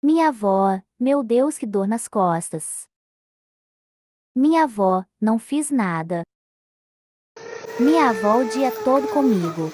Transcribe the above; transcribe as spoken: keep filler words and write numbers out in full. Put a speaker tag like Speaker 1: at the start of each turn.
Speaker 1: Minha avó, meu Deus, que dor nas costas. Minha avó, não fiz nada. Minha avó o dia todo comigo.